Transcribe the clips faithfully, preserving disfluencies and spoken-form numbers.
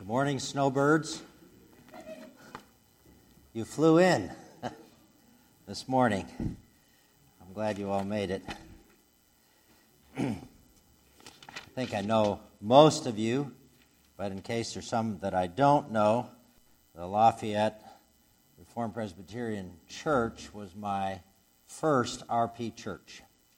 Good morning, snowbirds. You flew in this morning. I'm glad you all made it. I think I know most of you, but in case there's some that I don't know, the Lafayette Reformed Presbyterian Church was my first R P church,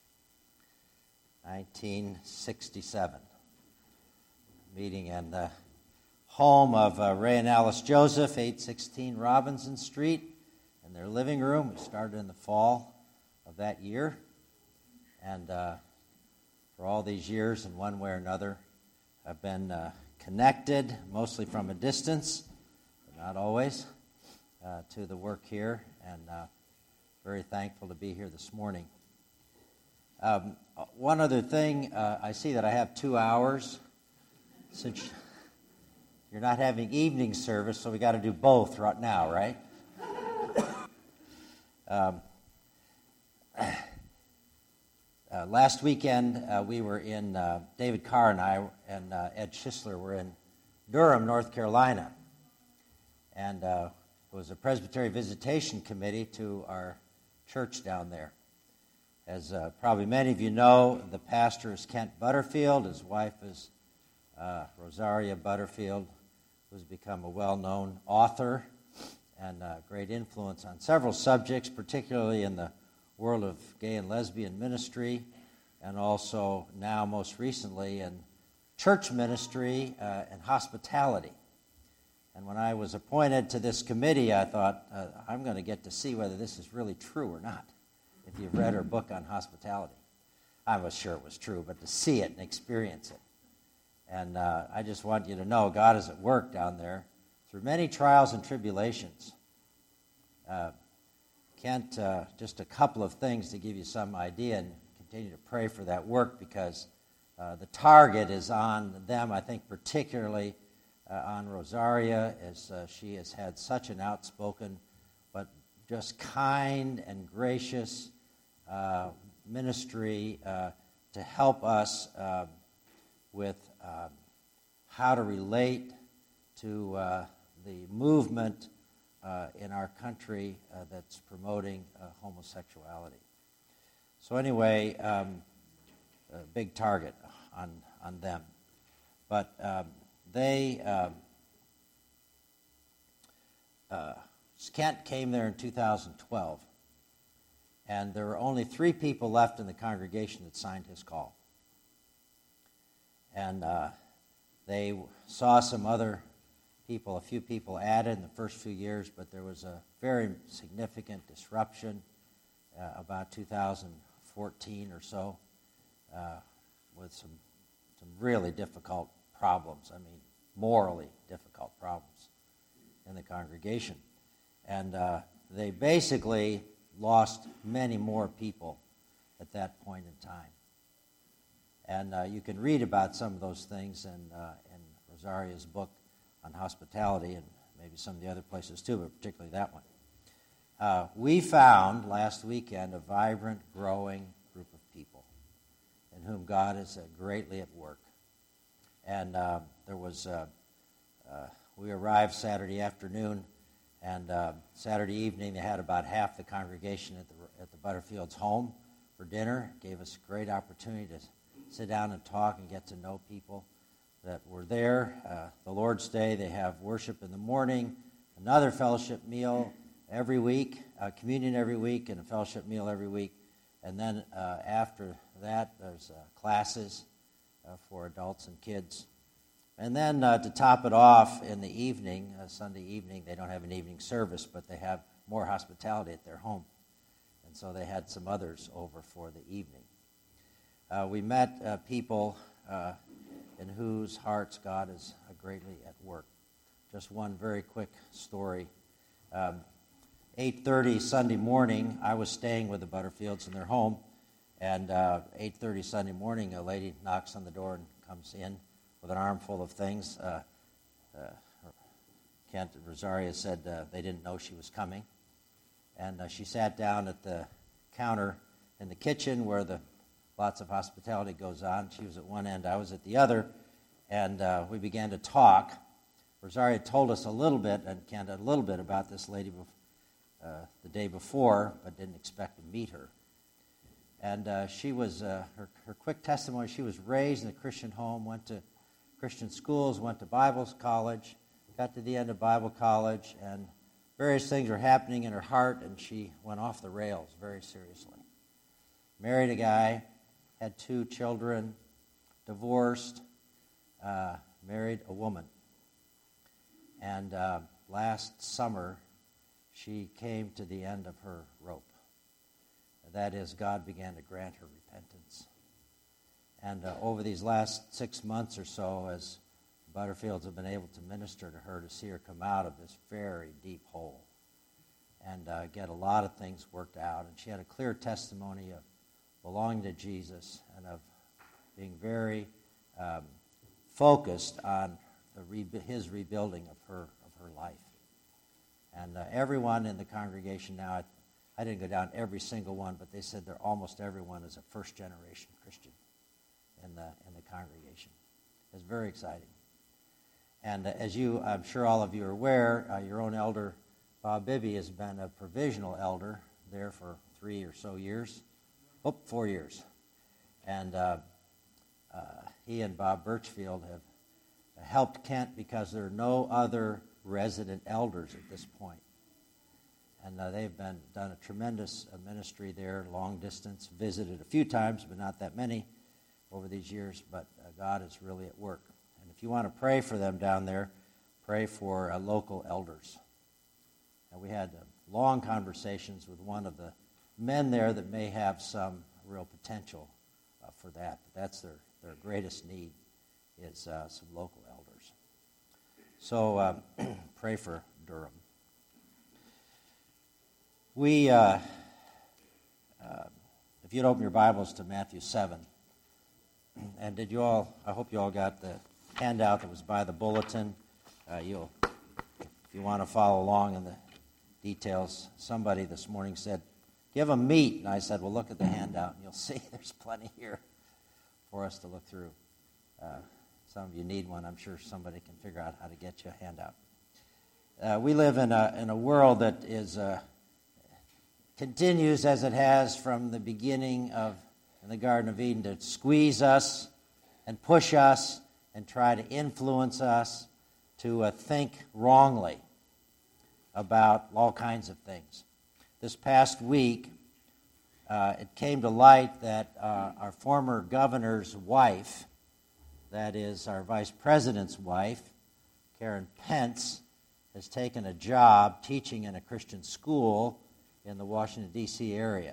nineteen sixty-seven. Meeting in the home of uh, Ray and Alice Joseph, eight sixteen Robinson Street, in their living room. We started in the fall of that year, and uh, for all these years, in one way or another, I've been uh, connected, mostly from a distance, but not always, uh, to the work here, and uh, very thankful to be here this morning. Um, one other thing, uh, I see that I have two hours, since you're not having evening service, so we got to do both right now, right? um, uh, last weekend, uh, we were in, uh, David Carr and I and uh, Ed Schisler were in Durham, North Carolina. And uh, it was a Presbytery Visitation Committee to our church down there. As uh, probably many of you know, the pastor is Kent Butterfield. His wife is uh, Rosaria Butterfield, who's become a well-known author and a great influence on several subjects, particularly in the world of gay and lesbian ministry, and also now most recently in church ministry uh, and hospitality. And when I was appointed to this committee, I thought, uh, I'm going to get to see whether this is really true or not, if you've read her book on hospitality. I was sure it was true, but to see it and experience it. And uh, I just want you to know God is at work down there through many trials and tribulations. Uh, Kent, uh, just a couple of things to give you some idea, and continue to pray for that work, because uh, the target is on them, I think particularly uh, on Rosaria, as uh, she has had such an outspoken but just kind and gracious uh, ministry uh, to help us uh, with uh, how to relate to uh, the movement uh, in our country uh, that's promoting uh, homosexuality. So anyway, um, a big target on, on them. But um, they, um, uh, Kent came there in two thousand twelve, and there were only three people left in the congregation that signed his call. And uh, they saw some other people, a few people added in the first few years, but there was a very significant disruption uh, about two thousand fourteen or so uh, with some, some really difficult problems. I mean, morally difficult problems in the congregation. And uh, they basically lost many more people at that point in time. And uh, you can read about some of those things in, uh, in Rosaria's book on hospitality, and maybe some of the other places too, but particularly that one. Uh, we found last weekend a vibrant, growing group of people in whom God is uh, greatly at work. And uh, there was, uh, uh, we arrived Saturday afternoon, and uh, Saturday evening they had about half the congregation at the, at the Butterfields' home for dinner. It gave us a great opportunity to sit down and talk and get to know people that were there. Uh, the Lord's Day, they have worship in the morning, another fellowship meal every week, uh, communion every week, and a fellowship meal every week. And then uh, after that, there's uh, classes uh, for adults and kids. And then uh, to top it off, in the evening, uh, Sunday evening, they don't have an evening service, but they have more hospitality at their home. And so they had some others over for the evening. Uh, we met uh, people uh, in whose hearts God is uh, greatly at work. Just one very quick story. Um, eight thirty Sunday morning, I was staying with the Butterfields in their home, and uh, eight thirty Sunday morning, a lady knocks on the door and comes in with an armful of things. Uh, uh, Kent and Rosaria said uh, they didn't know she was coming, and uh, she sat down at the counter in the kitchen where the lots of hospitality goes on. She was at one end, I was at the other, and uh, we began to talk. Rosario told us a little bit, and Kent a little bit about this lady uh, the day before, but didn't expect to meet her. And uh, she was, uh, her, her quick testimony, she was raised in a Christian home, went to Christian schools, went to Bible college, got to the end of Bible college, and various things were happening in her heart, and she went off the rails very seriously. Married a guy, had two children, divorced, uh, married a woman. And uh, last summer, she came to the end of her rope. That is, God began to grant her repentance. And uh, over these last six months or so, as Butterfields have been able to minister to her, to see her come out of this very deep hole and uh, get a lot of things worked out. And she had a clear testimony of belonging to Jesus and of being very um, focused on the re- his rebuilding of her of her life. And uh, everyone in the congregation now, I, I didn't go down every single one, but they said they're almost everyone is a first-generation Christian in the in the congregation. It's very exciting. And uh, as you, I'm sure all of you are aware, uh, your own elder, Bob Bibby, has been a provisional elder there for three or so years. Oh, four years. And uh, uh, he and Bob Birchfield have helped Kent because there are no other resident elders at this point. And uh, they've been done a tremendous uh, ministry there, long distance, visited a few times, but not that many over these years. But uh, God is really at work. And if you want to pray for them down there, pray for uh, local elders. And we had uh, long conversations with one of the men there that may have some real potential uh, for that. But that's their, their greatest need, is uh, some local elders. So uh, pray for Durham. We, uh, uh, if you'd open your Bibles to Matthew seven, and did you all, I hope you all got the handout that was by the bulletin. Uh, you'll, if you want to follow along in the details, somebody this morning said, give them meat. And I said, well, look at the handout, and you'll see there's plenty here for us to look through. Uh, some of you need one. I'm sure somebody can figure out how to get you a handout. Uh, we live in a in a world that is uh, continues as it has from the beginning of in the Garden of Eden to squeeze us and push us and try to influence us to uh, think wrongly about all kinds of things. This past week, uh, it came to light that uh, our former governor's wife, that is our vice president's wife, Karen Pence, has taken a job teaching in a Christian school in the Washington, D C area.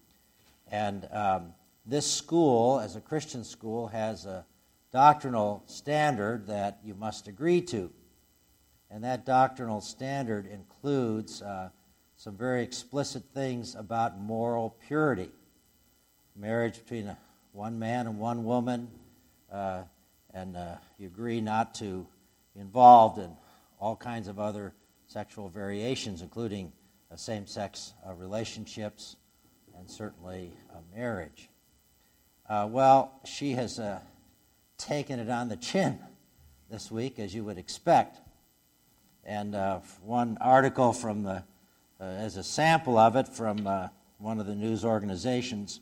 And um, this school, as a Christian school, has a doctrinal standard that you must agree to. And that doctrinal standard includes uh, some very explicit things about moral purity. Marriage between a, one man and one woman, uh, and uh, you agree not to be involved in all kinds of other sexual variations, including uh, same-sex uh, relationships and certainly uh, marriage. Uh, well, she has uh, taken it on the chin this week, as you would expect. And uh, one article from the, uh, as a sample of it from uh, one of the news organizations,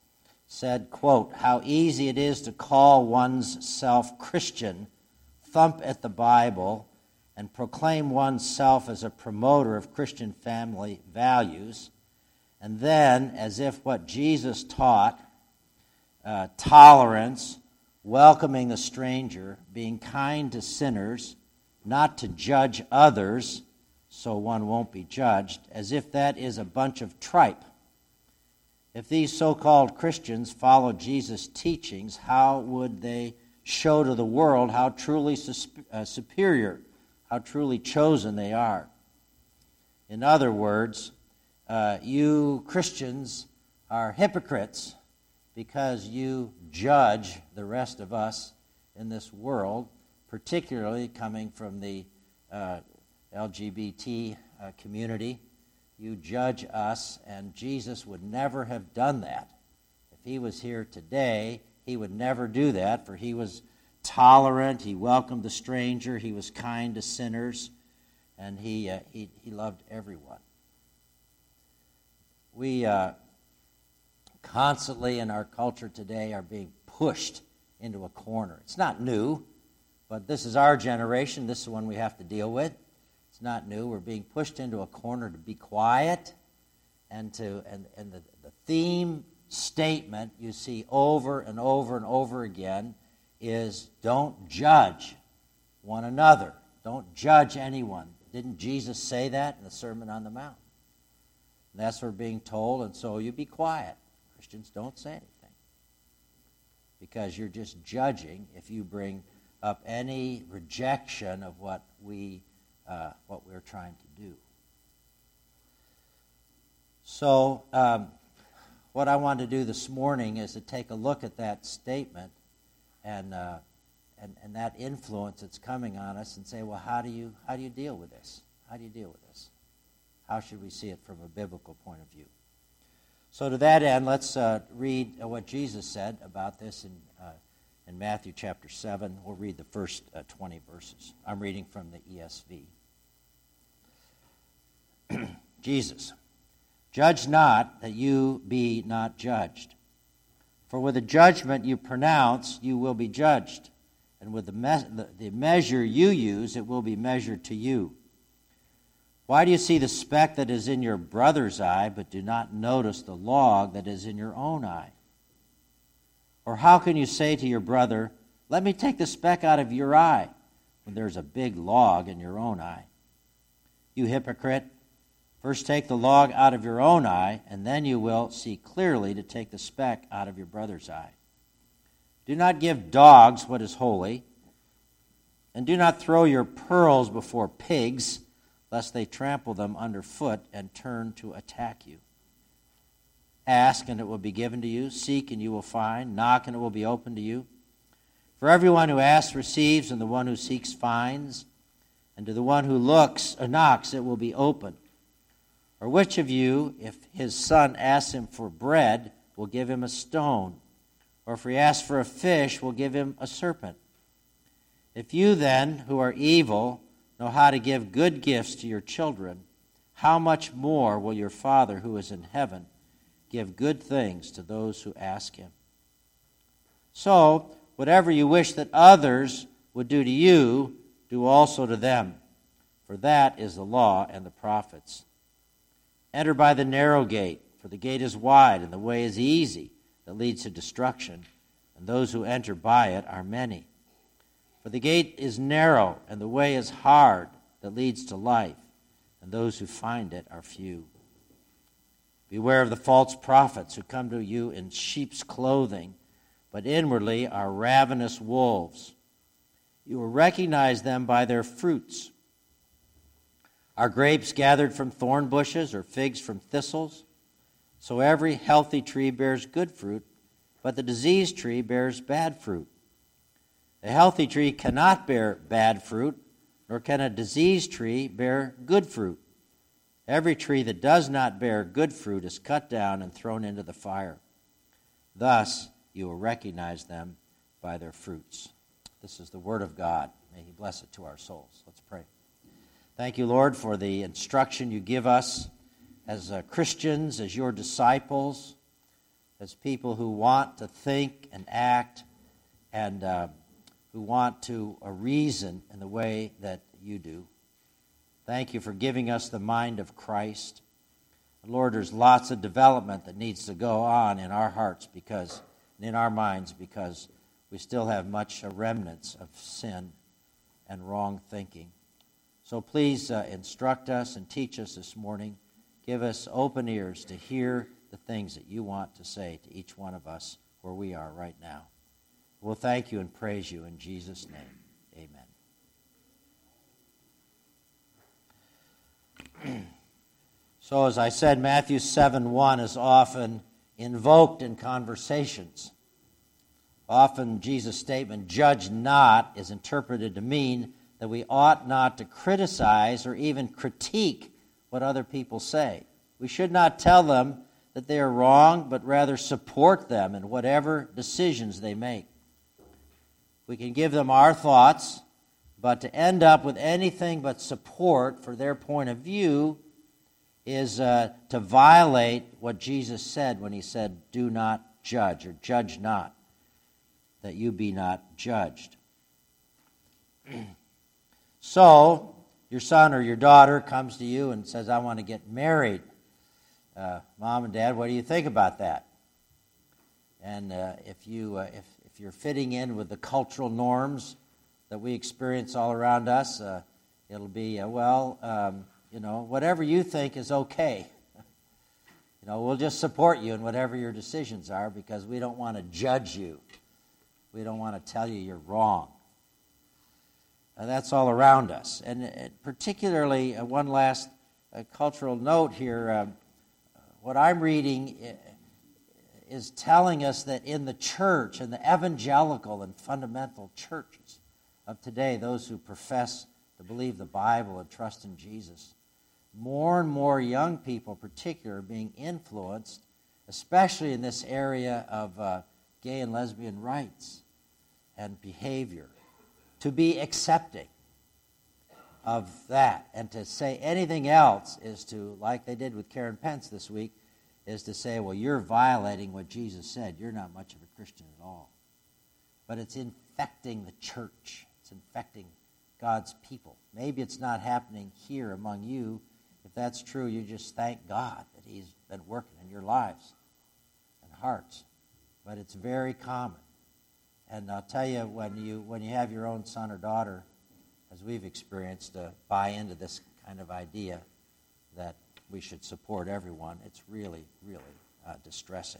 said, quote, how easy it is to call one's self Christian, thump at the Bible, and proclaim oneself as a promoter of Christian family values, and then, as if what Jesus taught, uh, tolerance, welcoming the stranger, being kind to sinners, not to judge others so one won't be judged, as if that is a bunch of tripe. If these so-called Christians follow Jesus' teachings, how would they show to the world how truly sus- uh, superior, how truly chosen they are? In other words, uh, you Christians are hypocrites because you judge the rest of us in this world, particularly coming from the uh, L G B T uh, community. You judge us, and Jesus would never have done that. If he was here today, he would never do that, for he was tolerant. He welcomed the stranger. He was kind to sinners. And he, uh, he, he loved everyone. We uh, constantly in our culture today are being pushed into a corner. It's not new, but this is our generation. This is the one we have to deal with. It's not new. We're being pushed into a corner to be quiet, and to and, and the, the theme statement you see over and over and over again is don't judge one another. Don't judge anyone. Didn't Jesus say that in the Sermon on the Mount? And that's what we're being told, and so you be quiet. Christians, don't say anything, because you're just judging if you bring up any rejection of what we uh, what we're trying to do. So um, what I want to do this morning is to take a look at that statement and uh, and and that influence that's coming on us, and say, well, how do you how do you deal with this? How do you deal with this? How should we see it from a biblical point of view? So to that end, let's uh, read what Jesus said about this in uh, in Matthew chapter seven. We'll read the first uh, twenty verses. I'm reading from the E S V. Jesus, judge not that you be not judged. For with the judgment you pronounce, you will be judged. And with the, me- the, the measure you use, it will be measured to you. Why do you see the speck that is in your brother's eye, but do not notice the log that is in your own eye? Or how can you say to your brother, let me take the speck out of your eye, when there's a big log in your own eye? You hypocrite, first take the log out of your own eye, and then you will see clearly to take the speck out of your brother's eye. Do not give dogs what is holy, and do not throw your pearls before pigs, lest they trample them underfoot and turn to attack you. Ask, and it will be given to you. Seek, and you will find. Knock, and it will be opened to you. For everyone who asks receives, and the one who seeks finds. And to the one who looks or knocks, it will be opened. Or which of you, if his son asks him for bread, will give him a stone? Or if he asks for a fish, will give him a serpent? If you then, who are evil, know how to give good gifts to your children, how much more will your Father who is in heaven give good things to those who ask him? So, whatever you wish that others would do to you, do also to them, for that is the law and the prophets. Enter by the narrow gate, for the gate is wide and the way is easy that leads to destruction, and those who enter by it are many. For the gate is narrow and the way is hard that leads to life, and those who find it are few. Beware of the false prophets who come to you in sheep's clothing, but inwardly are ravenous wolves. You will recognize them by their fruits. Are grapes gathered from thorn bushes or figs from thistles? So every healthy tree bears good fruit, but the diseased tree bears bad fruit. A healthy tree cannot bear bad fruit, nor can a diseased tree bear good fruit. Every tree that does not bear good fruit is cut down and thrown into the fire. Thus you will recognize them by their fruits. This is the word of God. May he bless it to our souls. Let's pray. Thank you, Lord, for the instruction you give us as uh, Christians, as your disciples, as people who want to think and act and uh, who want to uh, reason in the way that you do. Thank you for giving us the mind of Christ. Lord, there's lots of development that needs to go on in our hearts because, in our minds, because we still have much uh, remnants of sin and wrong thinking. So please uh, instruct us and teach us this morning. Give us open ears to hear the things that you want to say to each one of us where we are right now. We'll thank you and praise you in Jesus' name. Amen. So as I said, Matthew seven one is often invoked in conversations. Often Jesus' statement, judge not, is interpreted to mean that we ought not to criticize or even critique what other people say. We should not tell them that they are wrong, but rather support them in whatever decisions they make. We can give them our thoughts, but to end up with anything but support for their point of view is uh, to violate what Jesus said when he said, do not judge, or judge not, that you be not judged. So, your son or your daughter comes to you and says, I want to get married. Uh, Mom and Dad, what do you think about that? And uh, if, you, uh, if, if you're fitting in with the cultural norms that we experience all around us, uh, it'll be, uh, well, um, you know, whatever you think is okay. You know, we'll just support you in whatever your decisions are because we don't want to judge you. We don't want to tell you you're wrong. Uh, that's all around us. And uh, particularly, uh, one last uh, cultural note here, uh, what I'm reading is telling us that in the church, in the evangelical and fundamental churches of today, those who profess to believe the Bible and trust in Jesus, more and more young people in particular are being influenced, especially in this area of uh, gay and lesbian rights and behavior, to be accepting of that. And to say anything else is to, like they did with Karen Pence this week, is to say, well, you're violating what Jesus said. You're not much of a Christian at all. But it's infecting the church. It's infecting God's people. Maybe it's not happening here among you. If that's true, you just thank God that he's been working in your lives and hearts. But it's very common. And I'll tell you, when you when you have your own son or daughter, as we've experienced, to buy into this kind of idea that we should support everyone, it's really, really uh, distressing.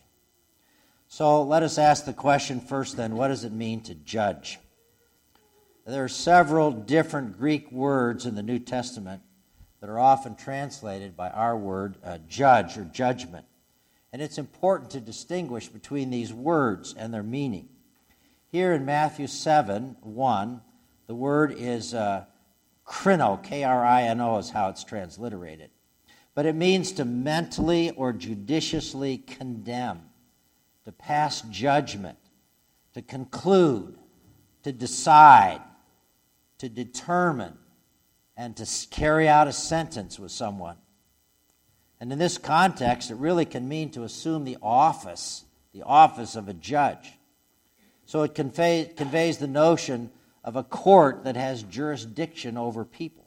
So let us ask the question first then, what does it mean to judge? There are several different Greek words in the New Testament that are often translated by our word uh, judge or judgment. And it's important to distinguish between these words and their meaning. Here in Matthew seven one, the word is uh, krino, K R I N O is how it's transliterated. But it means to mentally or judiciously condemn, to pass judgment, to conclude, to decide, to determine, and to carry out a sentence with someone. And in this context, it really can mean to assume the office, the office of a judge. So it convey, conveys the notion of a court that has jurisdiction over people.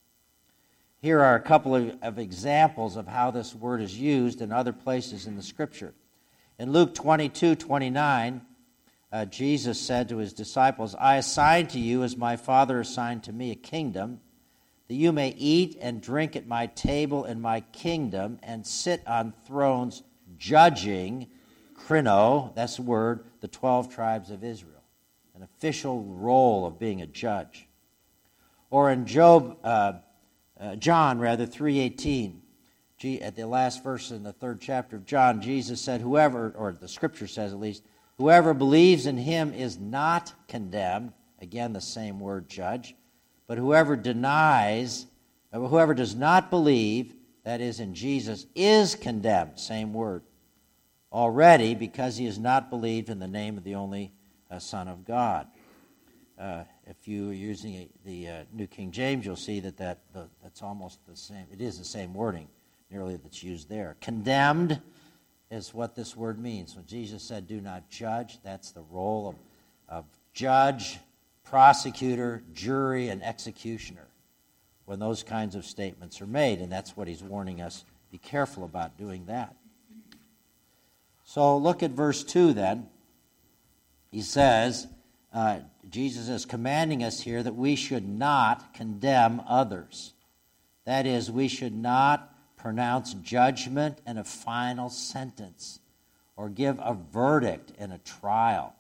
Here are a couple of, of examples of how this word is used in other places in the Scripture. In Luke twenty-two twenty-nine, uh, Jesus said to his disciples, I assign to you, as my Father assigned to me, a kingdom, that you may eat and drink at my table in my kingdom and sit on thrones judging, krino, that's the word, the twelve tribes of Israel, an official role of being a judge. Or in Job, uh, uh, John, rather, three eighteen, G, at the last verse in the third chapter of John, Jesus said, whoever, or the Scripture says at least, whoever believes in him is not condemned, again the same word, judge, but whoever denies, whoever does not believe, that is in Jesus, is condemned, same word, already because he has not believed in the name of the only uh, Son of God. Uh, if you are using a, the uh, New King James, you'll see that, that the, that's almost the same. It is the same wording, nearly, that's used there. Condemned is what this word means. When Jesus said, do not judge, that's the role of, of judge, prosecutor, jury, and executioner when those kinds of statements are made. And that's what he's warning us. Be careful about doing that. So look at verse two then. He says, uh, Jesus is commanding us here that we should not condemn others. That is, we should not pronounce judgment and a final sentence or give a verdict in a trial.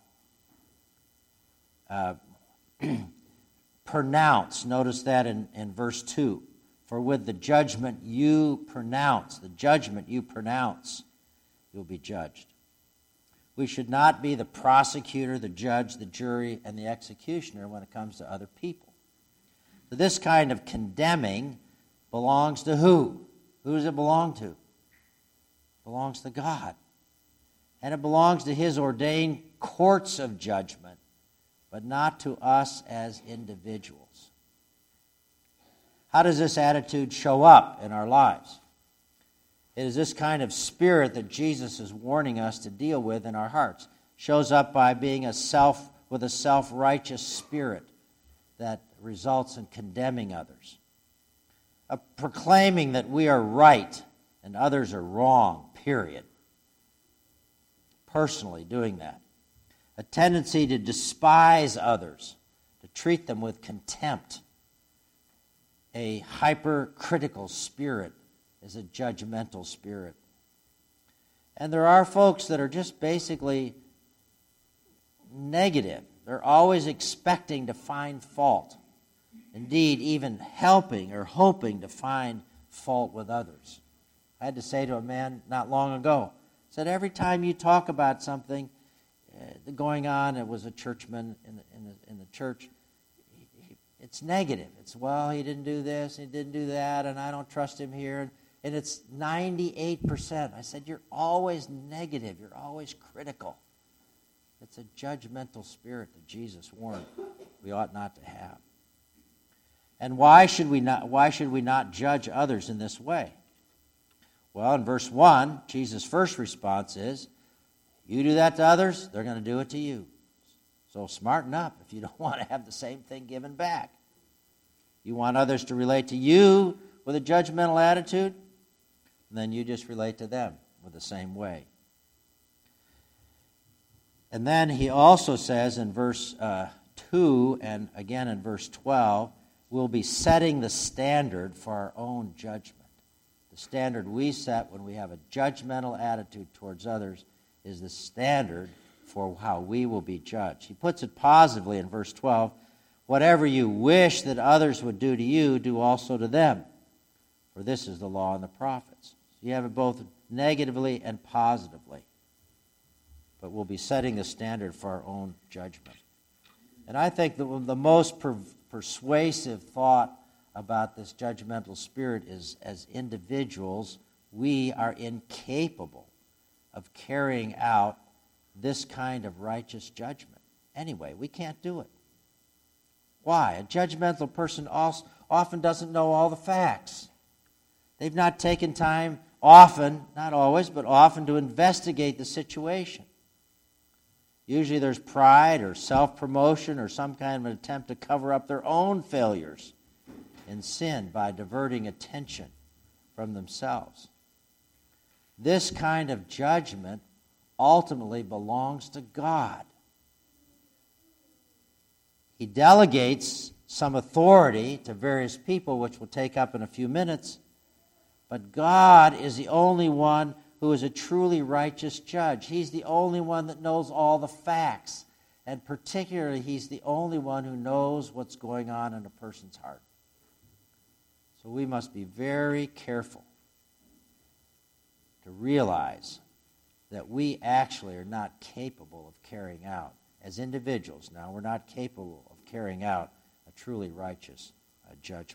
Uh, pronounce, notice that in, in verse two. For with the judgment you pronounce, the judgment you pronounce, you'll be judged. We should not be the prosecutor, the judge, the jury, and the executioner when it comes to other people. So this kind of condemning belongs to who? Who does it belong to? It belongs to God. And it belongs to his ordained courts of judgment but not to us as individuals. How does this attitude show up in our lives? It is this kind of spirit that Jesus is warning us to deal with in our hearts. Shows up by being a self with a self-righteous spirit that results in condemning others. A proclaiming that we are right and others are wrong, period. Personally doing that. A tendency to despise others, to treat them with contempt. A hypercritical spirit is a judgmental spirit. And there are folks that are just basically negative. They're always expecting to find fault. Indeed, even helping or hoping to find fault with others. I had to say to a man not long ago, I said, every time you talk about something uh, going on, it was a churchman in the, in the, in the church, he, he, it's negative. It's, well, he didn't do this, he didn't do that, and I don't trust him here. And, and it's ninety-eight percent. I said, you're always negative. You're always critical. It's a judgmental spirit that Jesus warned we ought not to have. And why should we not, why should we not judge others in this way? Well, in verse one, Jesus' first response is, you do that to others, they're going to do it to you. So smarten up if you don't want to have the same thing given back. You want others to relate to you with a judgmental attitude, and then you just relate to them with the same way. And then he also says in verse uh, two and again in verse twelve, we'll be setting the standard for our own judgment. The standard we set when we have a judgmental attitude towards others is the standard for how we will be judged. He puts it positively in verse twelve, whatever you wish that others would do to you, do also to them. For this is the law and the prophets. So you have it both negatively and positively. But we'll be setting the standard for our own judgment. And I think that the most per- persuasive thought about this judgmental spirit is, as individuals, we are incapable of carrying out this kind of righteous judgment. Anyway, we can't do it. Why? A judgmental person also often doesn't know all the facts. They've not taken time often, not always, but often to investigate the situation. Usually there's pride or self-promotion or some kind of an attempt to cover up their own failures and sin by diverting attention from themselves. This kind of judgment ultimately belongs to God. He delegates some authority to various people, which we'll take up in a few minutes, but God is the only one who is a truly righteous judge. He's the only one that knows all the facts, and particularly he's the only one who knows what's going on in a person's heart. So we must be very careful to realize that we actually are not capable of carrying out, as individuals now, we're not capable of carrying out a truly righteous uh, judgment.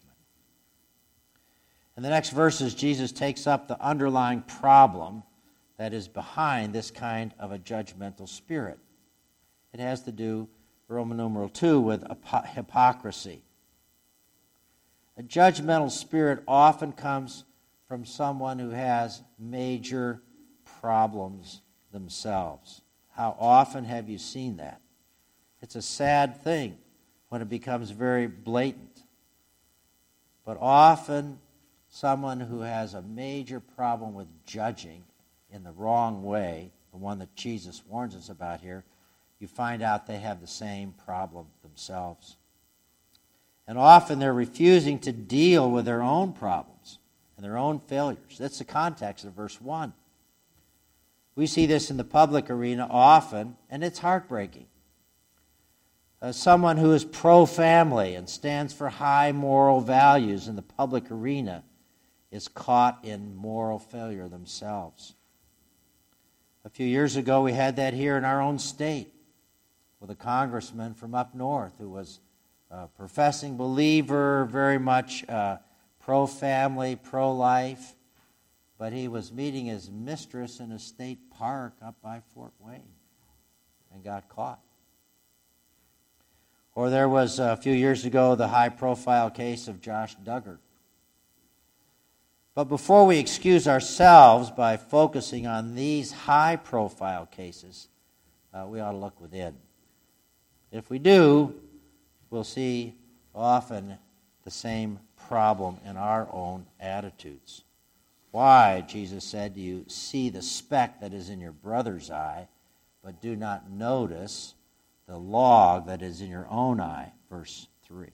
In the next verses, Jesus takes up the underlying problem that is behind this kind of a judgmental spirit. It has to do, Roman numeral two, with hypocrisy. A judgmental spirit often comes from someone who has major problems themselves. How often have you seen that? It's a sad thing when it becomes very blatant. But often, someone who has a major problem with judging in the wrong way, the one that Jesus warns us about here, you find out they have the same problem themselves. And often they're refusing to deal with their own problems and their own failures. That's the context of verse one. We see this in the public arena often, and it's heartbreaking. Uh, someone who is pro-family and stands for high moral values in the public arena is caught in moral failure themselves. A few years ago, we had that here in our own state with a congressman from up north who was a professing believer, very much uh, pro-family, pro-life, but he was meeting his mistress in a state park up by Fort Wayne and got caught. Or there was a few years ago the high-profile case of Josh Duggar. But before we excuse ourselves by focusing on these high-profile cases, uh, we ought to look within. If we do, we'll see often the same problem in our own attitudes. Why, Jesus said, do you see the speck that is in your brother's eye, but do not notice the log that is in your own eye? Verse three.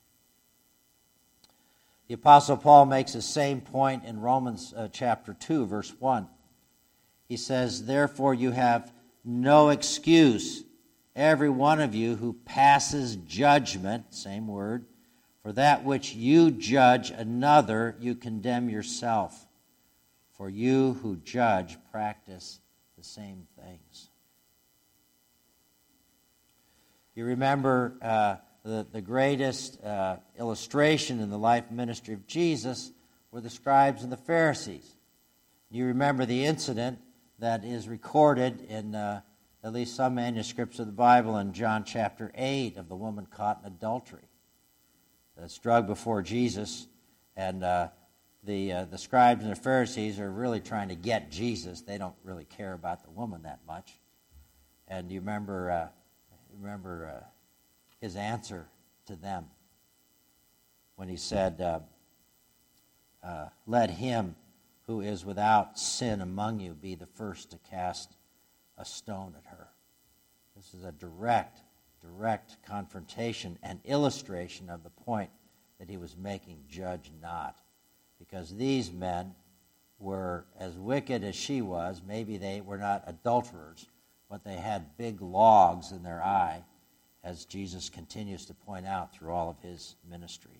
The Apostle Paul makes the same point in Romans uh, chapter two, verse one. He says, therefore you have no excuse, every one of you who passes judgment, same word, for that which you judge another, you condemn yourself. For you who judge practice the same things. You remember uh, the, the greatest uh, illustration in the life and ministry of Jesus were the scribes and the Pharisees. You remember the incident that is recorded in uh, at least some manuscripts of the Bible in John chapter eight of the woman caught in adultery. That's drugged before Jesus, and uh, the uh, the scribes and the Pharisees are really trying to get Jesus. They don't really care about the woman that much. And you remember, uh, remember uh, his answer to them when he said, uh, uh, "Let him who is without sin among you be the first to cast a stone at her." This is a direct, direct confrontation and illustration of the point that he was making, judge not. Because these men were as wicked as she was. Maybe they were not adulterers, but they had big logs in their eye, as Jesus continues to point out through all of his ministry.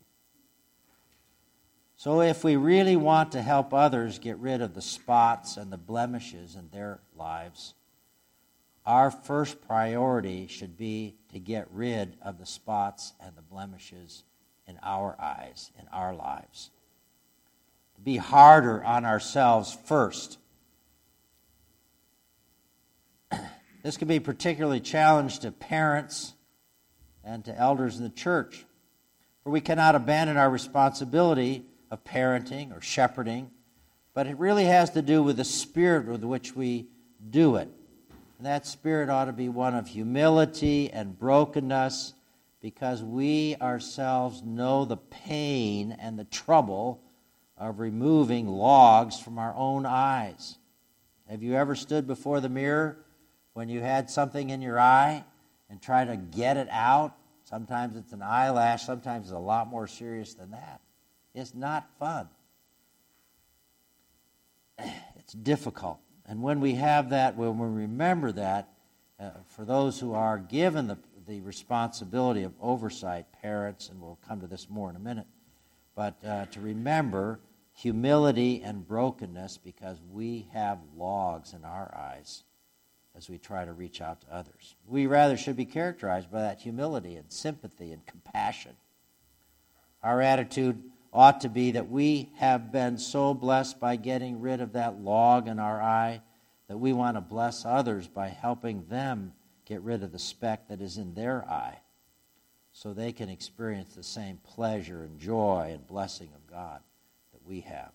So if we really want to help others get rid of the spots and the blemishes in their lives, our first priority should be to get rid of the spots and the blemishes in our eyes, in our lives. To be harder on ourselves first. This can be particularly challenged to parents and to elders in the church, for we cannot abandon our responsibility of parenting or shepherding, but it really has to do with the spirit with which we do it. And that spirit ought to be one of humility and brokenness, because we ourselves know the pain and the trouble of removing logs from our own eyes. Have you ever stood before the mirror when you had something in your eye and tried to get it out? Sometimes it's an eyelash, sometimes it's a lot more serious than that. It's not fun. It's difficult. And when we have that, when we remember that, uh, for those who are given the, the responsibility of oversight, parents, and we'll come to this more in a minute, but uh, to remember humility and brokenness, because we have logs in our eyes as we try to reach out to others. We rather should be characterized by that humility and sympathy and compassion. Our attitude ought to be that we have been so blessed by getting rid of that log in our eye that we want to bless others by helping them get rid of the speck that is in their eye, so they can experience the same pleasure and joy and blessing of God that we have.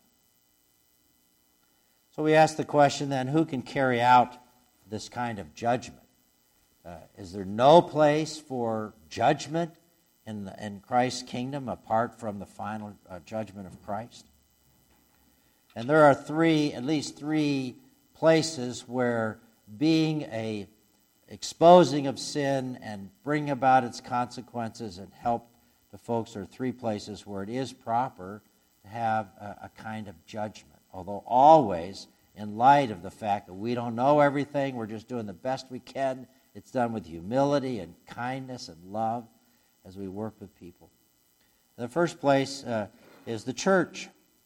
So we ask the question then, who can carry out this kind of judgment? Uh, is there no place for judgment in, the, in Christ's kingdom apart from the final uh, judgment of Christ? And there are three, at least three places where being a exposing of sin and bring about its consequences and help the folks, there are three places where it is proper to have a, a kind of judgment. Although always in light of the fact that we don't know everything, we're just doing the best we can. It's done with humility and kindness and love as we work with people. The first place uh, is the church.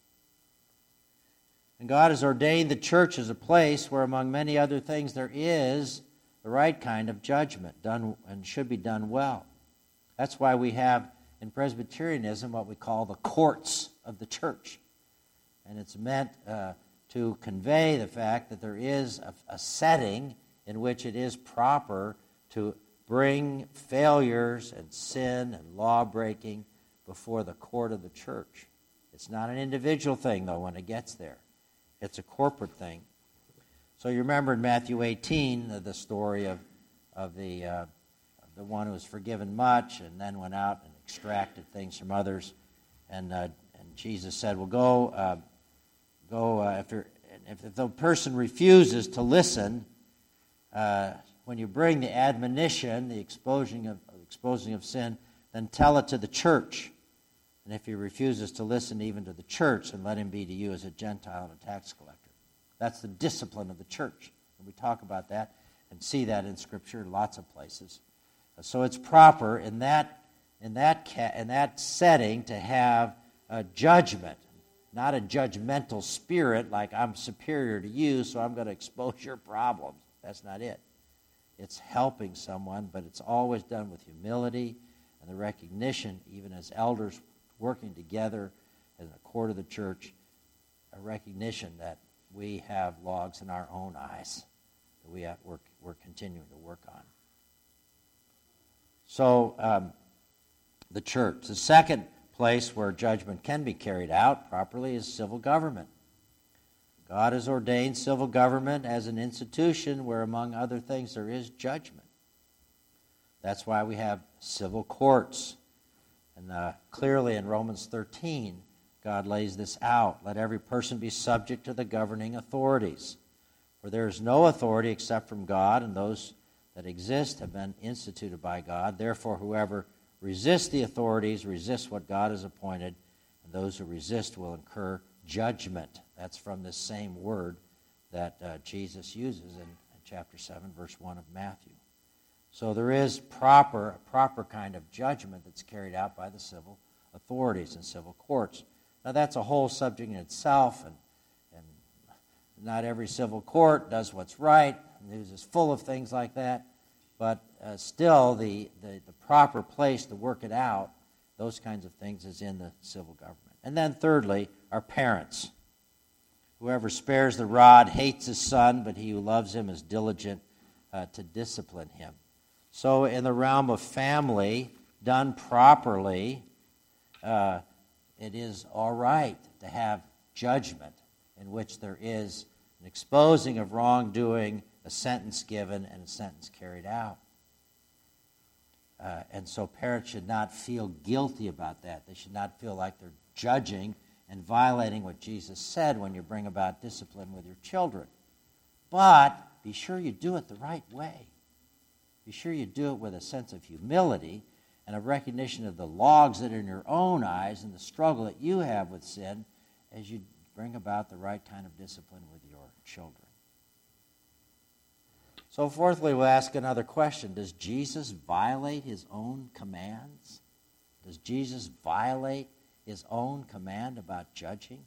And God has ordained the church as a place where, among many other things, there is the right kind of judgment done and should be done well. That's why we have in Presbyterianism what we call the courts of the church. And it's meant uh, to convey the fact that there is a, a setting in which it is proper to bring failures and sin and law-breaking before the court of the church. It's not an individual thing, though, when it gets there. It's a corporate thing. So you remember in Matthew eighteen, the, the story of, of the, uh, the one who was forgiven much and then went out and extracted things from others. And, uh, and Jesus said, well, go, uh, go uh, after, if, if the person refuses to listen, uh, when you bring the admonition, the exposing of, exposing of sin, then tell it to the church. And if he refuses to listen even to the church, then let him be to you as a Gentile and a tax collector. That's the discipline of the church. And we talk about that and see that in Scripture in lots of places. So it's proper in that in that ca- in that setting to have a judgment, not a judgmental spirit like I'm superior to you, so I'm going to expose your problems. That's not it. It's helping someone, but it's always done with humility and the recognition, even as elders working together in the court of the church, a recognition that we have logs in our own eyes that we have, we're, we're continuing to work on. So, um, the church. The second place where judgment can be carried out properly is civil government. God has ordained civil government as an institution where, among other things, there is judgment. That's why we have civil courts. And uh, clearly in Romans thirteen, God lays this out. Let every person be subject to the governing authorities. For there is no authority except from God, and those that exist have been instituted by God. Therefore, whoever resists the authorities resists what God has appointed, and those who resist will incur judgment. That's from this same word that uh, Jesus uses in, in chapter seven, verse one of Matthew. So there is proper, a proper kind of judgment that's carried out by the civil authorities and civil courts. Now that's a whole subject in itself, and, and not every civil court does what's right. The news is full of things like that. But uh, still, the, the, the proper place to work it out, those kinds of things, is in the civil government. And then thirdly, our parents. Whoever spares the rod hates his son, but he who loves him is diligent uh, to discipline him. So in the realm of family, done properly, uh, it is all right to have judgment in which there is an exposing of wrongdoing, a sentence given, and a sentence carried out. Uh, and so parents should not feel guilty about that. They should not feel like they're judging and violating what Jesus said when you bring about discipline with your children. But be sure you do it the right way. Be sure you do it with a sense of humility and a recognition of the logs that are in your own eyes and the struggle that you have with sin as you bring about the right kind of discipline with your children. So fourthly, we'll ask another question. Does Jesus violate his own commands? Does Jesus violate his own command about judging?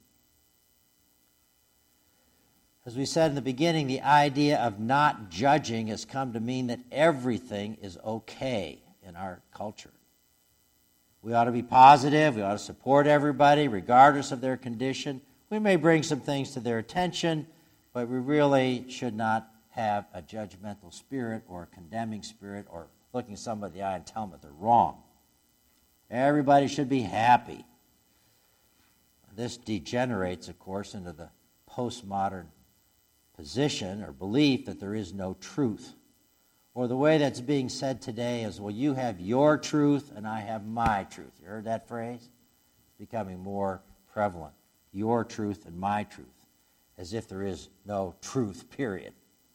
As we said in the beginning, the idea of not judging has come to mean that everything is okay in our culture. We ought to be positive. We ought to support everybody regardless of their condition. We may bring some things to their attention, but we really should not have a judgmental spirit or a condemning spirit or looking somebody in the eye and tell them that they're wrong. Everybody should be happy. This degenerates, of course, into the postmodern position or belief that there is no truth. Or the way that's being said today is, well, you have your truth and I have my truth. You heard that phrase? It's becoming more prevalent. Your truth and my truth. As if there is no truth, period.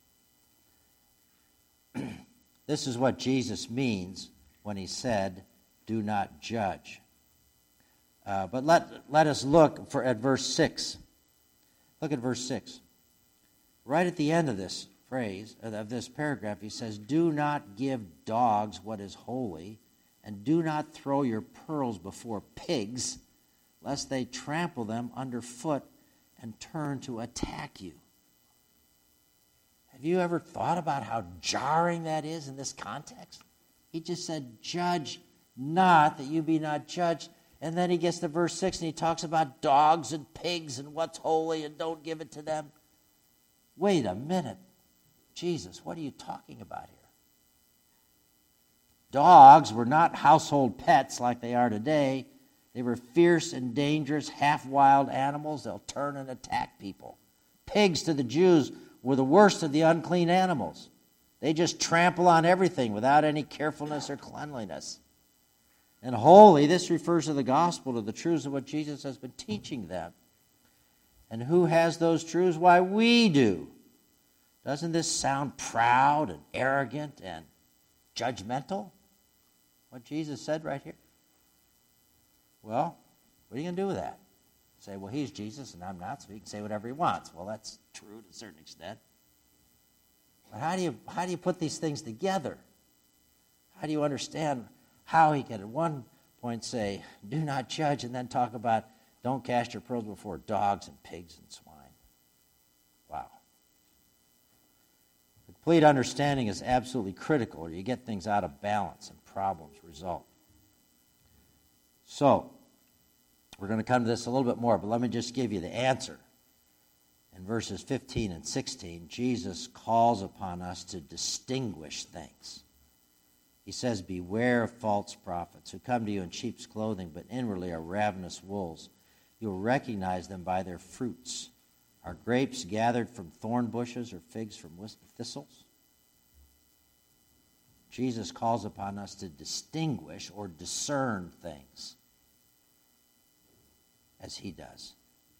This is what Jesus means when he said, do not judge. Uh, but let, let us look for at verse six. Look at verse six. Right at the end of this phrase, of this paragraph, he says, do not give dogs what is holy, and do not throw your pearls before pigs, lest they trample them underfoot and turn to attack you. Have you ever thought about how jarring that is in this context? He just said, judge not, that you be not judged. And then he gets to verse six and he talks about dogs and pigs and what's holy and don't give it to them. Wait a minute. Jesus, what are you talking about here? Dogs were not household pets like they are today. They were fierce and dangerous, half-wild animals. They'll turn and attack people. Pigs to the Jews were the worst of the unclean animals. They just trample on everything without any carefulness or cleanliness. And holy, this refers to the gospel, to the truths of what Jesus has been teaching them. And who has those truths? Why, we do. Doesn't this sound proud and arrogant and judgmental? What Jesus said right here. Well, what are you going to do with that? Say, well, he's Jesus and I'm not, so he can say whatever he wants. Well, that's true to a certain extent. But how do you how do you put these things together? How do you understand how he can at one point say, do not judge, and then talk about don't cast your pearls before dogs and pigs and swine? Wow. Complete understanding is absolutely critical, or you get things out of balance and problems result. So, we're going to come to this a little bit more, but let me just give you the answer. In verses fifteen and sixteen, Jesus calls upon us to distinguish things. He says, beware of false prophets who come to you in sheep's clothing, but inwardly are ravenous wolves. You will recognize them by their fruits. Are grapes gathered from thorn bushes or figs from thistles? Jesus calls upon us to distinguish or discern things as he does.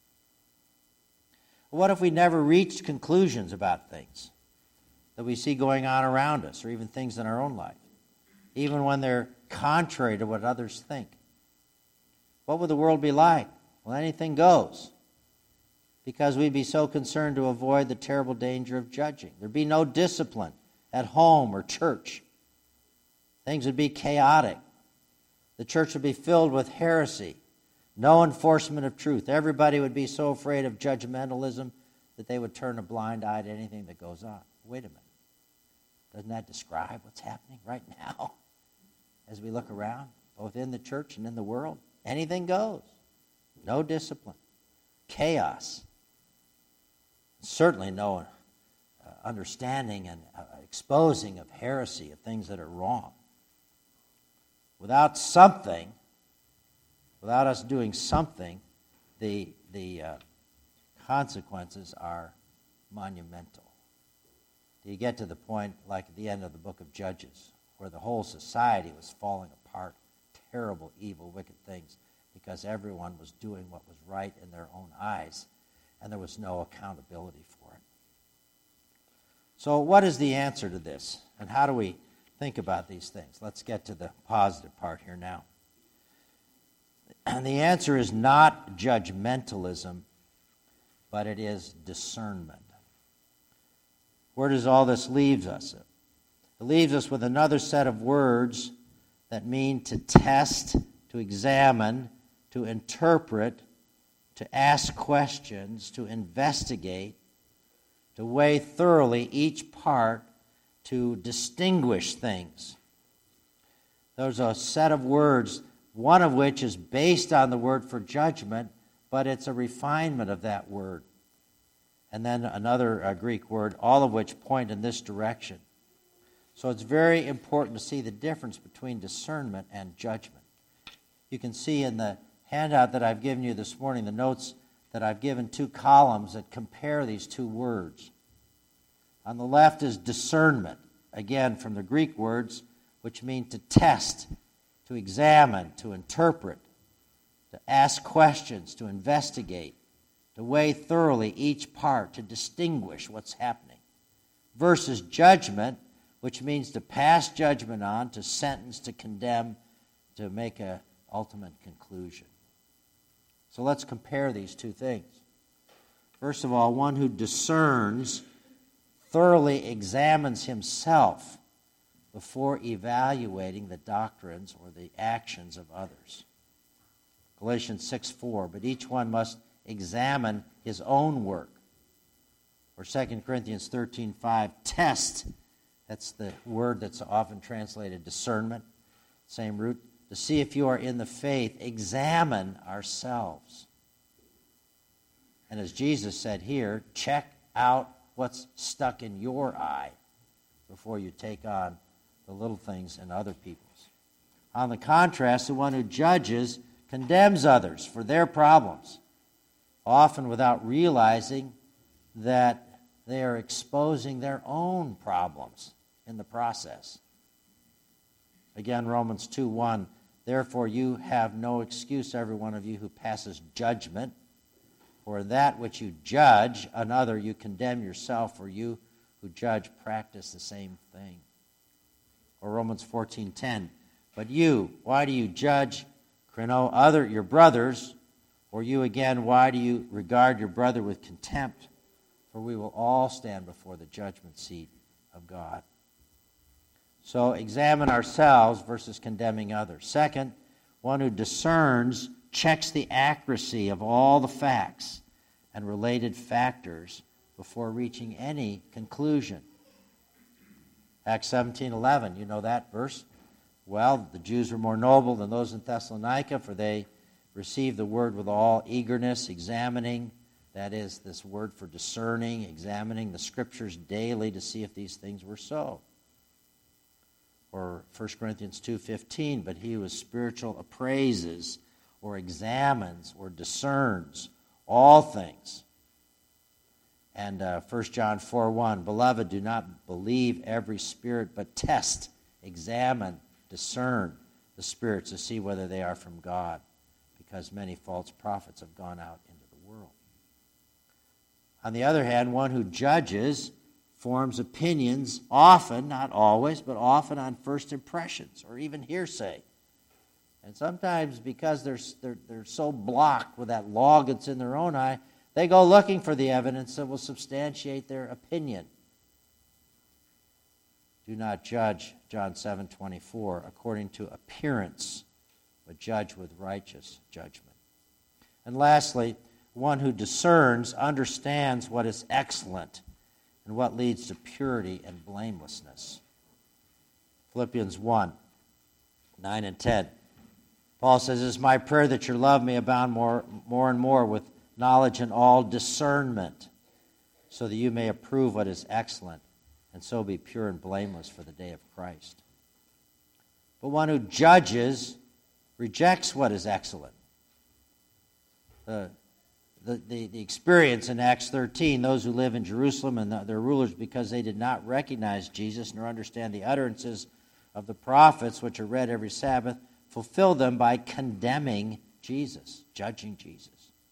What if we never reached conclusions about things that we see going on around us, or even things in our own life, even when they're contrary to what others think? What would the world be like? Well, anything goes, because we'd be so concerned to avoid the terrible danger of judging. There'd be no discipline at home or church. Things would be chaotic. The church would be filled with heresy. No enforcement of truth. Everybody would be so afraid of judgmentalism that they would turn a blind eye to anything that goes on. Wait a minute. Doesn't that describe what's happening right now as we look around, both in the church and in the world? Anything goes. No discipline. Chaos. Certainly no uh, understanding and uh, exposing of heresy, of things that are wrong. Without something, without us doing something, the, the uh, consequences are monumental. You get to the point, like at the end of the book of Judges, where the whole society was falling apart, terrible, evil, wicked things, because everyone was doing what was right in their own eyes, and there was no accountability for it. So what is the answer to this, and how do we think about these things? Let's get to the positive part here now. And the answer is not judgmentalism, but it is discernment. Where does all this leave us? It leaves us with another set of words that mean to test, to examine, to interpret, to ask questions, to investigate, to weigh thoroughly each part, to distinguish things. There's a set of words, one of which is based on the word for judgment, but it's a refinement of that word. And then another uh, Greek word, all of which point in this direction. So it's very important to see the difference between discernment and judgment. You can see in the handout that I've given you this morning, the notes that I've given, two columns that compare these two words. On the left is discernment, again from the Greek words, which mean to test, to examine, to interpret, to ask questions, to investigate, to weigh thoroughly each part, to distinguish what's happening. Versus judgment, which means to pass judgment on, to sentence, to condemn, to make an ultimate conclusion. So let's compare these two things. First of all, one who discerns thoroughly examines himself before evaluating the doctrines or the actions of others. Galatians six four, but each one must examine his own work. Or Second Corinthians thirteen five, test, that's the word that's often translated discernment, same root, to see if you are in the faith, examine ourselves. And as Jesus said here, check out what's stuck in your eye before you take on the little things in other people's. On the contrast, the one who judges condemns others for their problems, often without realizing that they are exposing their own problems in the process. Again, Romans two one, therefore you have no excuse, every one of you who passes judgment, for that which you judge another you condemn yourself, for you who judge practice the same thing. Or Romans fourteen ten, but you, why do you judge Krino, other your brothers? Or you again, why do you regard your brother with contempt? For we will all stand before the judgment seat of God. So examine ourselves versus condemning others. Second, one who discerns checks the accuracy of all the facts and related factors before reaching any conclusion. Acts seventeen eleven, you know that verse? Well, the Jews were more noble than those in Thessalonica, for they received the word with all eagerness, examining, that is, this word for discerning, examining the Scriptures daily to see if these things were so. Or First Corinthians two fifteen, but he who is spiritual appraises or examines or discerns all things. And uh, First John four one, beloved, do not believe every spirit, but test, examine, discern the spirits to see whether they are from God, because many false prophets have gone out into the world. On the other hand, one who judges forms opinions often, not always, but often on first impressions or even hearsay. And sometimes because they're, they're, they're so blocked with that log that's in their own eye, they go looking for the evidence that will substantiate their opinion. Do not judge, John seven twenty-four, according to appearance, but judge with righteous judgment. And lastly, one who discerns understands what is excellent and what leads to purity and blamelessness. Philippians one, nine and ten. Paul says, it is my prayer that your love may abound more, more and more with knowledge and all discernment, so that you may approve what is excellent, and so be pure and blameless for the day of Christ. But one who judges rejects what is excellent. The, the, the, the experience in Acts thirteen, those who live in Jerusalem and the, their rulers, because they did not recognize Jesus nor understand the utterances of the prophets, which are read every Sabbath, fulfill them by condemning Jesus, judging Jesus.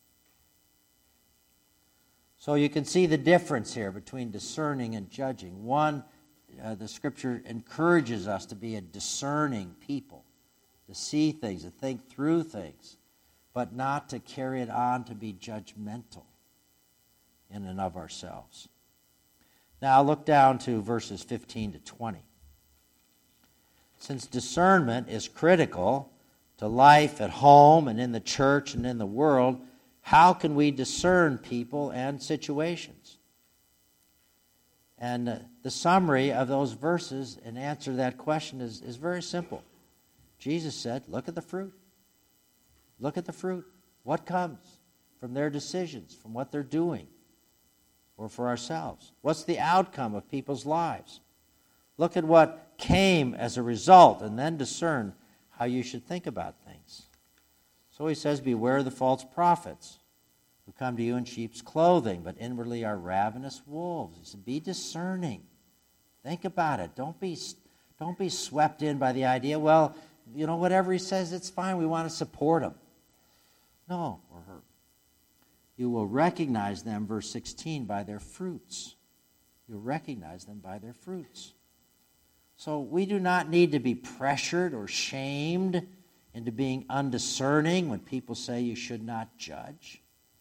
So you can see the difference here between discerning and judging. One, uh, the Scripture encourages us to be a discerning people, to see things, to think through things, but not to carry it on to be judgmental in and of ourselves. Now look down to verses fifteen to twenty. Since discernment is critical to life at home and in the church and in the world, how can we discern people and situations? And uh, the summary of those verses in answer to that question is, is very simple. Jesus said, look at the fruit. Look at the fruit. What comes from their decisions, from what they're doing, or for ourselves? What's the outcome of people's lives? Look at what came as a result, and then discern how you should think about things. So he says, beware of the false prophets who come to you in sheep's clothing, but inwardly are ravenous wolves. He said, be discerning. Think about it. Don't be, don't be swept in by the idea, well, you know, whatever he says, it's fine. We want to support him. No, or her. You will recognize them, verse sixteen, by their fruits. You'll recognize them by their fruits. So we do not need to be pressured or shamed into being undiscerning when people say you should not judge.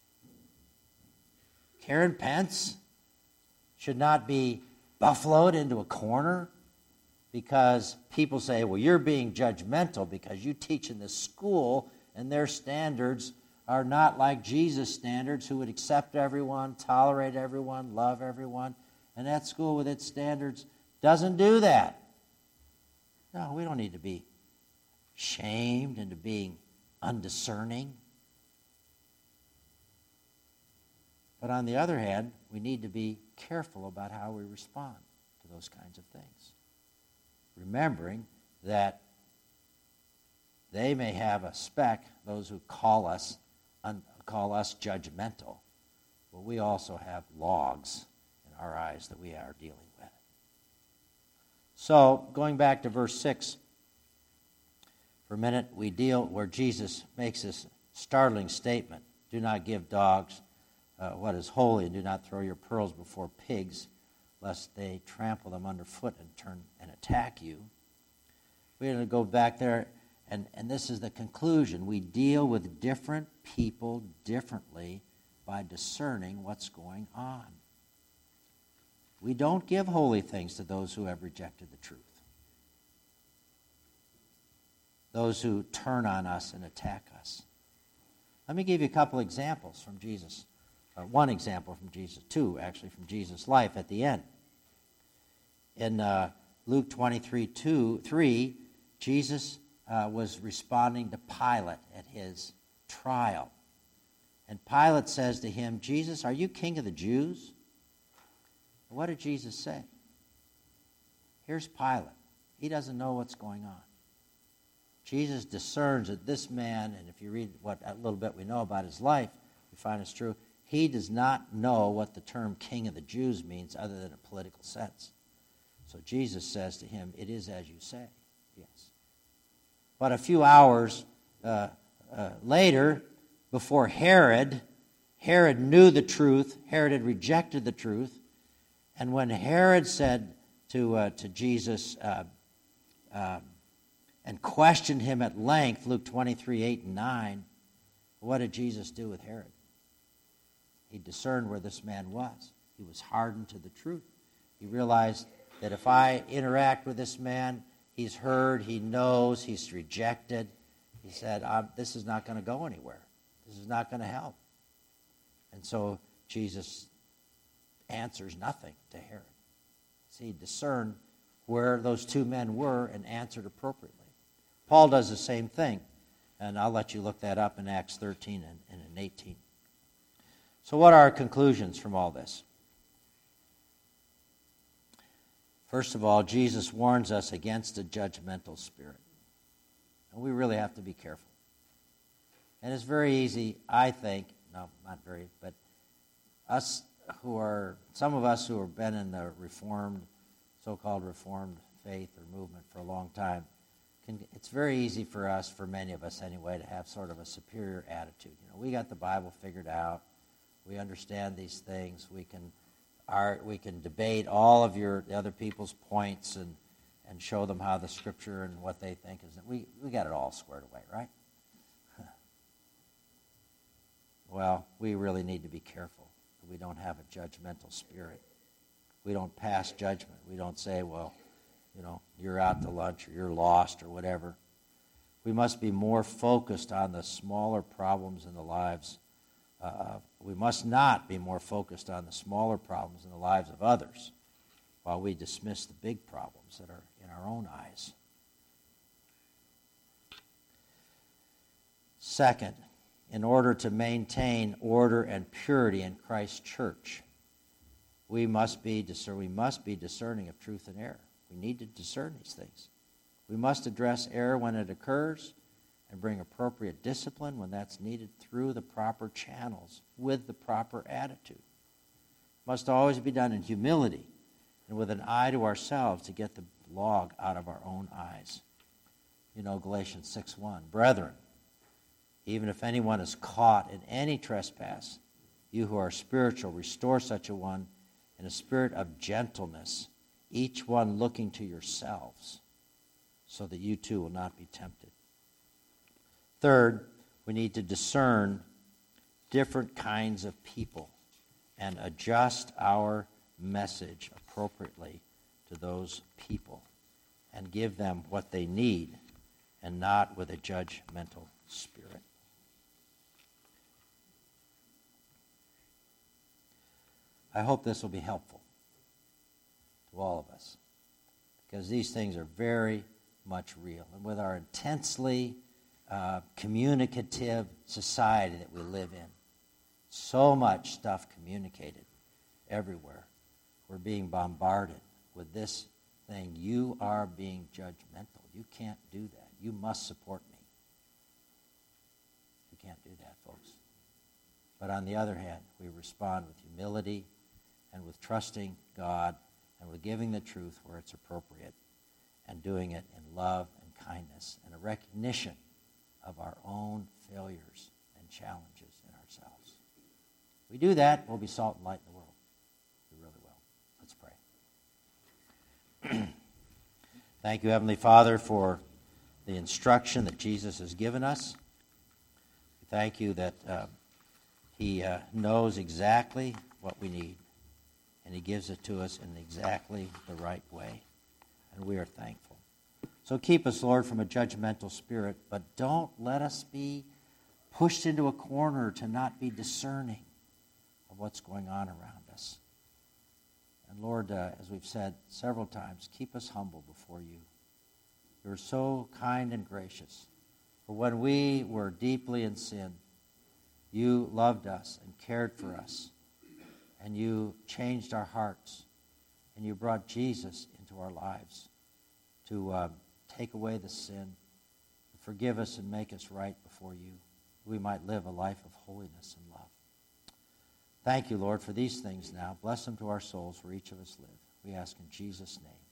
Karen Pence should not be buffaloed into a corner because people say, well, you're being judgmental because you teach in this school and their standards are not like Jesus' standards, who would accept everyone, tolerate everyone, love everyone. And that school with its standards doesn't do that. No, we don't need to be shamed into being undiscerning. But on the other hand, we need to be careful about how we respond to those kinds of things. remembering that they may have a speck, those who call us un, call us judgmental, but we also have logs in our eyes that we are dealing with. So, going back to verse six, for a minute, we deal where Jesus makes this startling statement: do not give dogs uh, what is holy, and do not throw your pearls before pigs, lest they trample them underfoot and turn and attack you. We're going to go back there, and, and this is the conclusion. We deal with different people differently by discerning what's going on. We don't give holy things to those who have rejected the truth, those who turn on us and attack us. Let me give you a couple examples from Jesus. Uh, one example from Jesus, two actually from Jesus' life at the end. In uh, Luke twenty-three, two, three, Jesus uh, was responding to Pilate at his trial. And Pilate says to him, Jesus, are you king of the Jews? What did Jesus say? Here's Pilate. He doesn't know what's going on. Jesus discerns that this man, and if you read what a little bit we know about his life, we find it's true, he does not know what the term king of the Jews means other than a political sense. So Jesus says to him, it is as you say, yes. But a few hours uh, uh, later, before Herod, Herod knew the truth. Herod had rejected the truth. And when Herod said to, uh, to Jesus uh, uh, and questioned him at length, Luke twenty-three, eight and nine, what did Jesus do with Herod? He discerned where this man was. He was hardened to the truth. He realized that if I interact with this man, he's heard, he knows, he's rejected. He said, this is not going to go anywhere. This is not going to help. And so Jesus answers nothing to Herod. See, he discerned where those two men were and answered appropriately. Paul does the same thing, and I'll let you look that up in Acts thirteen and, and in eighteen. So what are our conclusions from all this? First of all, Jesus warns us against a judgmental spirit. And we really have to be careful. And it's very easy, I think, no, not very, but us who are, some of us who have been in the Reformed, so-called Reformed faith or movement for a long time, can, it's very easy for us, for many of us anyway, to have sort of a superior attitude. You know, we got the Bible figured out. We understand these things. We can our, we can debate all of your the other people's points and, and show them how the Scripture and what they think is. We we got it all squared away, right? Well, we really need to be careful that we don't have a judgmental spirit. We don't pass judgment. We don't say, well, you know, you're out to lunch or you're lost or whatever. We must be more focused on the smaller problems in the lives. Uh, we must not be more focused on the smaller problems in the lives of others while we dismiss the big problems that are in our own eyes. Second, in order to maintain order and purity in Christ's church, we must be discern, we must be discerning of truth and error. We need to discern these things. We must address error when it occurs and bring appropriate discipline when that's needed through the proper channels with the proper attitude. It must always be done in humility and with an eye to ourselves to get the log out of our own eyes. You know, Galatians six one, brethren, even if anyone is caught in any trespass, you who are spiritual, restore such a one in a spirit of gentleness, each one looking to yourselves, so that you too will not be tempted. Third, we need to discern different kinds of people and adjust our message appropriately to those people and give them what they need and not with a judgmental spirit. I hope this will be helpful to all of us because these things are very much real. And with our intensely uh, communicative society that we live in, so much stuff communicated everywhere. We're being bombarded with this thing, you are being judgmental. You can't do that. You must support me. You can't do that, folks. But on the other hand, we respond with humility and with trusting God and with giving the truth where it's appropriate and doing it in love and kindness and a recognition of our own failures and challenges in ourselves. If we do that, we'll be salt and light in the world. We really will. Let's pray. Thank you, Heavenly Father, for the instruction that Jesus has given us. We thank you that uh, he uh, knows exactly what we need, and he gives it to us in exactly the right way, and we are thankful. So keep us, Lord, from a judgmental spirit, but don't let us be pushed into a corner to not be discerning of what's going on around us. And Lord, uh, as we've said several times, keep us humble before you. You're so kind and gracious. For when we were deeply in sin, you loved us and cared for us, and you changed our hearts, and you brought Jesus into our lives to uh, take away the sin, to forgive us and make us right before you. We might live a life of holiness and love. Thank you, Lord, for these things now. Bless them to our souls where each of us live. We ask in Jesus' name.